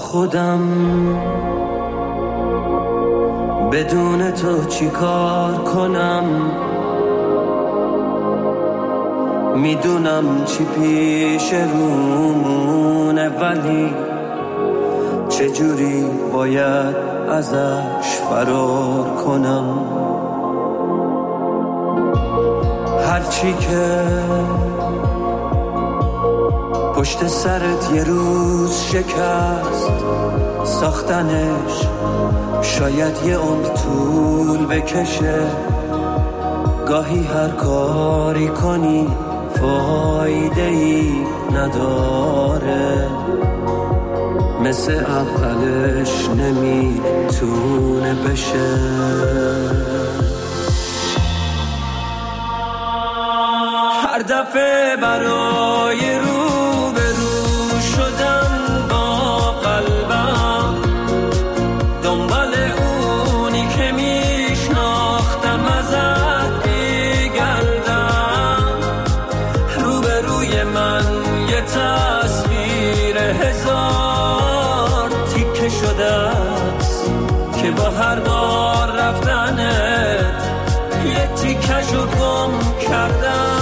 خودم بدون تو چی کار کنم، میدونم چی پیش رومونه ولی چجوری باید ازش فرار کنم. هرچی که پشت سرت یه روز شکست، ساختنش شاید یه عمر طول بکشه. گاهی هر کاری کنی فایده ای نداره، مثل اولش نمیتونه بشه. هر دفعه برای رو به رو شدم با قلبم، دنبال اونی که میشناختم ازت بگردم. رو به روی من یه تصویر هزار تیکه شده است که با هر بار رفتنت یه تیکشو گم کردم.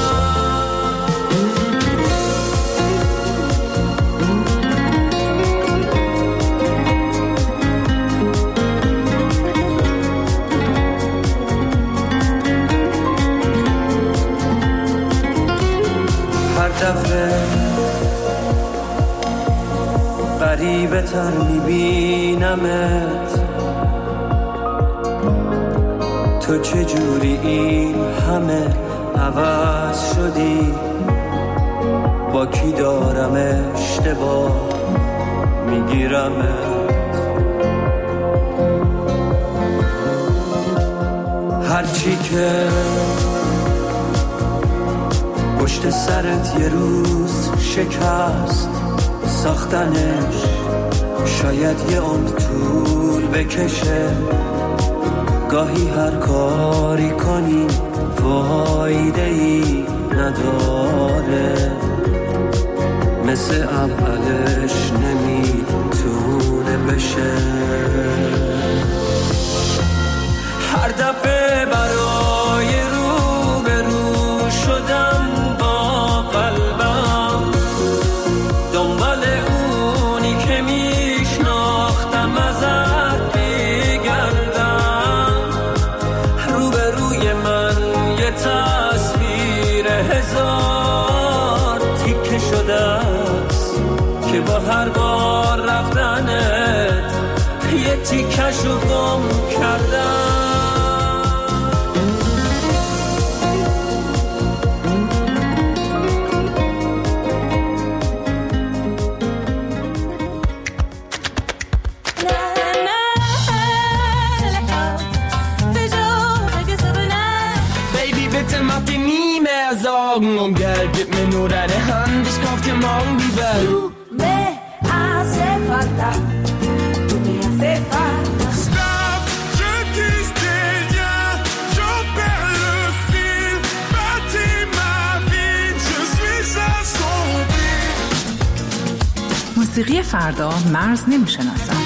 هر دفعه غریبه تر میبینمت، تو چجوری این همه عوض شدی؟ با کی دارم اشتباه میگیرمت؟ هرچی که پشت سرت یه روز شکست، ساختنش شاید یه عمر طول بکشه. گاهی هر کاری کنی فایده ای نداره، مثل اولش نمیتونه بشه. هر دفعه برای رو به رو شدم با قلبم، دنبال اونی که میشناختم ازت بگردم. رو به روی من یه تصویر هزار تیکه شده است که با هر بار رفتنت یه تیکشو گم کردم. Um Geld, gib mir nur deine Hand, ich kauf dir morgen die Welt. Tu me hace falta, tu me hace falta. Stop, je distille rien, j'en perds le fil. Bâtis ma vie, je suis assombri. موسیقی فردا مرز نمیشناسد.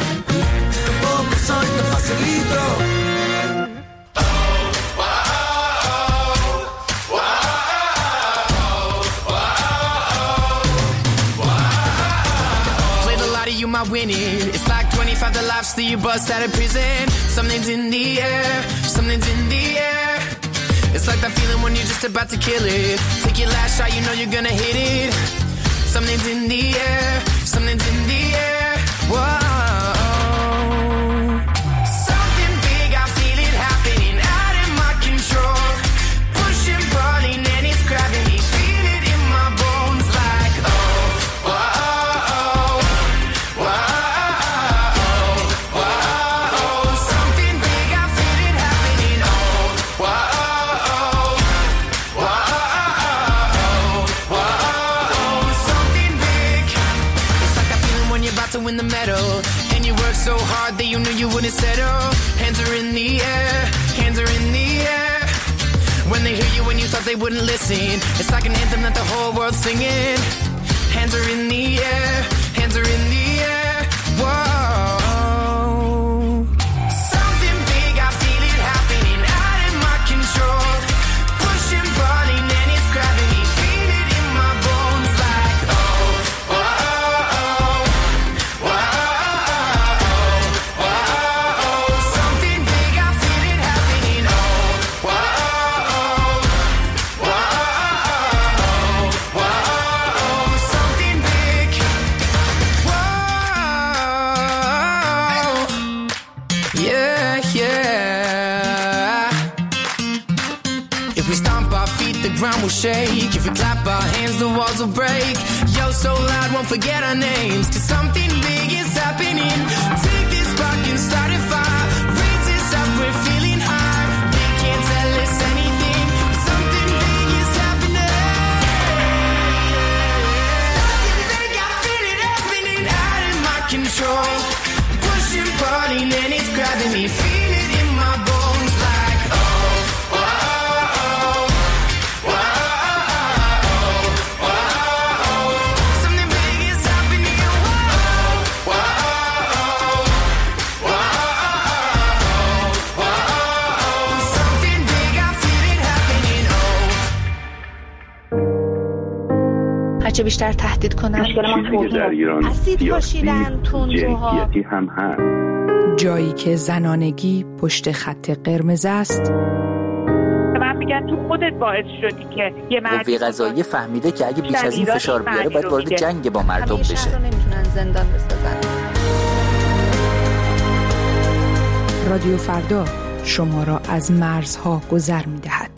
Winning. It's like 25 the lives that you bust out of prison. Something's in the air, something's in the air. It's like that feeling when you're just about to kill it. Take your last shot, you know you're gonna hit it. Something's in the air, something's in the air. Whoa. Something big, I feel it happening out of my control. Pushing, pulling, and it's grabbing me. Feel it in my bones like oh, whoa. To win the medal, and you work so hard that you knew you wouldn't settle. Hands are in the air, hands are in the air. When they hear you when you thought they wouldn't listen, it's like an anthem that the whole world's singing. Hands are in the air, hands are in the air. Whoa. the ground will shake. If we clap our hands, the walls will break. Yo, so loud, won't forget our names. 'Cause something big is happening. Take this spark and start a fire. Raise this up, we're feeling high. They can't tell us anything. Something big is happening. Something big, I feel it happening out of my control. Pushing, pulling, and it's grabbing me. Feel it in my bones like, oh, oh, oh, oh. هرچه بیشتر تهدید کنن چیزی که در ایران سیاسی جنسیتی هم هست. جایی که زنانگی پشت خط قرمز است. من میگم تو خودت باعث شدی که یه قوه قضاییه فهمیده که اگه بیش از این فشار بیاره باید وارد جنگ با مردم بشه. همیشه رو نمیتونن زندان بسازن. رادیو فردا شما را از مرزها گذر می‌دهد.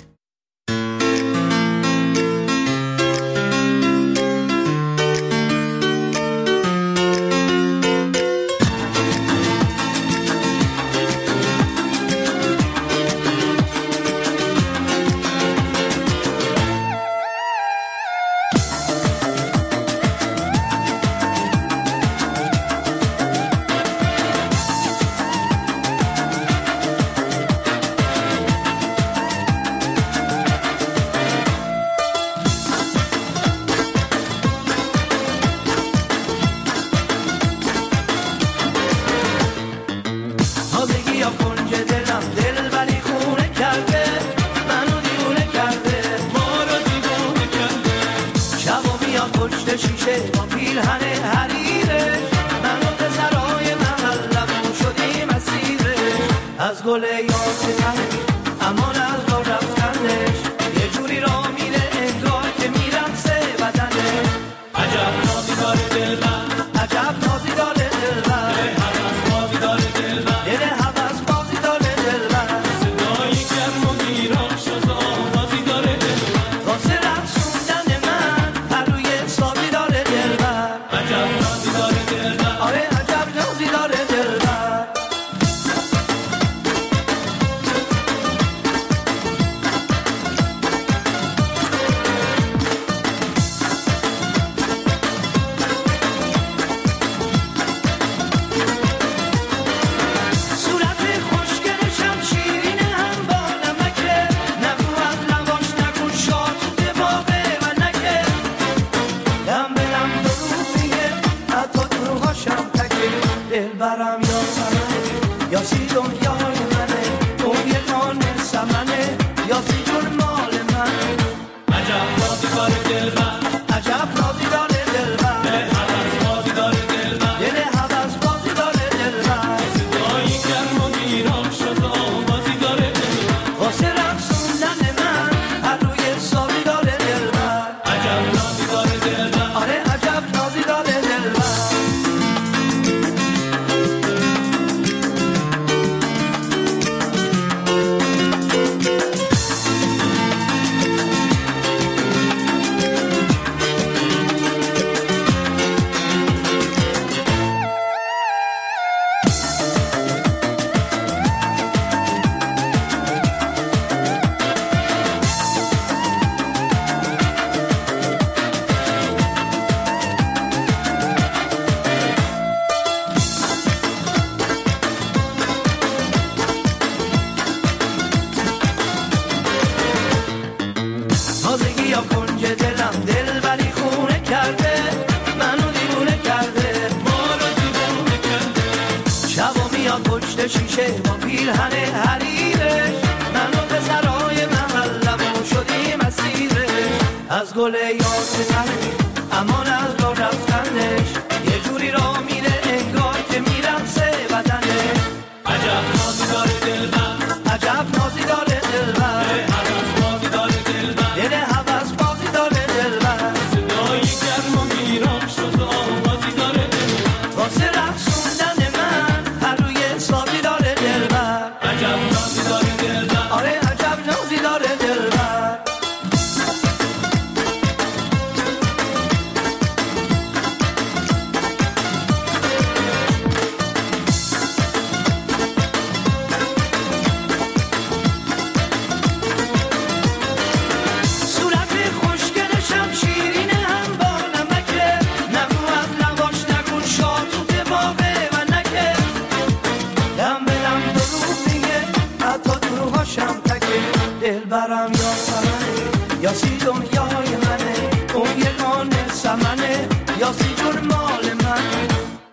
یاسی دنیای منه اون یگانه سمنه یاسی جون مال منه.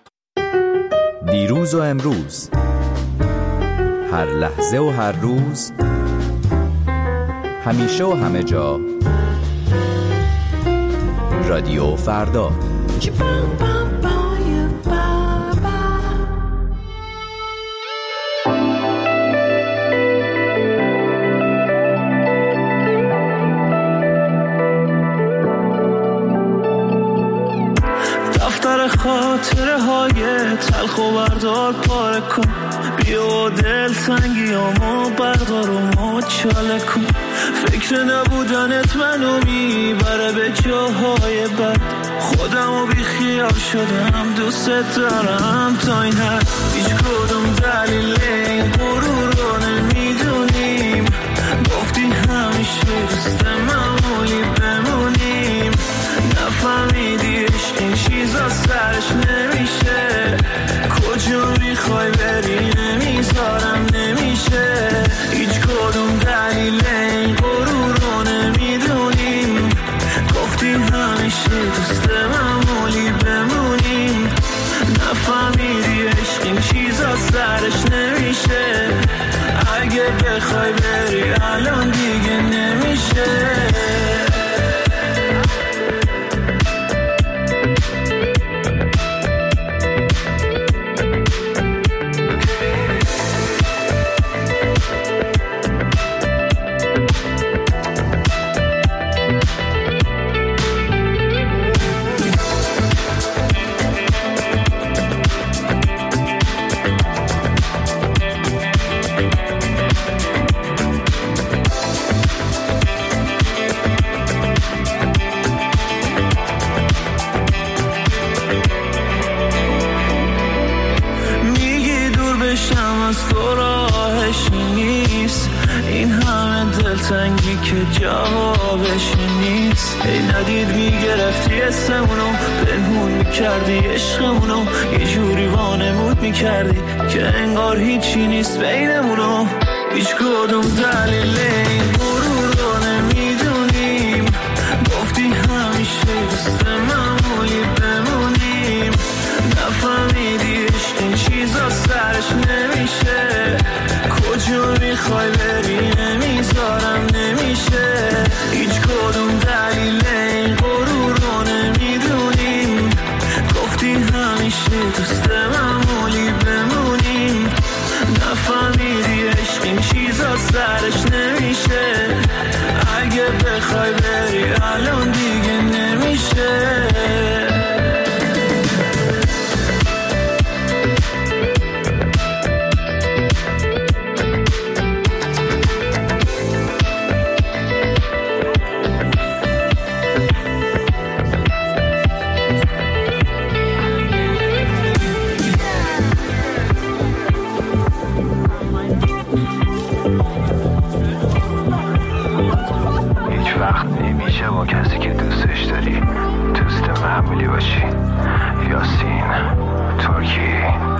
دیروز و امروز، هر لحظه و هر روز، همیشه و همه جا، رادیو فردا. دفتر خاطره های تلخ و بردار پاره کن، بیا دل تنگیامو بردار و مچاله کن. فکر نبودنت منو میبره به جاهای بد، خودمو بی خیال شدم دوست دارم تا این حد. هیچ کدوم دلیل این غرور رو نمیدونیم، گفتی همیشه دوست معمولی بمونیم. نفهمیدی عشق این چیزا سرش نمیشه، کجا میخوای بری نمیذارم نمیشه. هیچ کدوم دلیل این غرور رو نمیدونیم، گفتی همیشه دوست معمولی بمونیم. نفهمیدی عشق این چیزا سرش نمیشه، اگه بخوای بری الان دیگه نمیشه. دلتنگی که جوابش نیست. ای ندید میگرفتی اسمونو، پنهون میکردی عشقمونو، یه جوری وانمود میکردی که انگار هیچی نیست بینمونو. هیچ کدوم دلیل این غرور رو نمیدونیم، گفتی همیشه دوست معمولی بمونیم. نفهمیدی عشق این چیزا سرش نمیشه، کجا میخوای بری نمیذارم نمیشه. هیچ کدوم دلیل این غرور رو نمیدونیم، گفتی همیشه دوست معمولی بمونیم. نفهمیدی عشق این چیزا سرش نمیشه، اگه بخوای بری الان دیگه نمیشه. با کسی که دوستش داری دوست معمولی باشی. یاسین ترکی.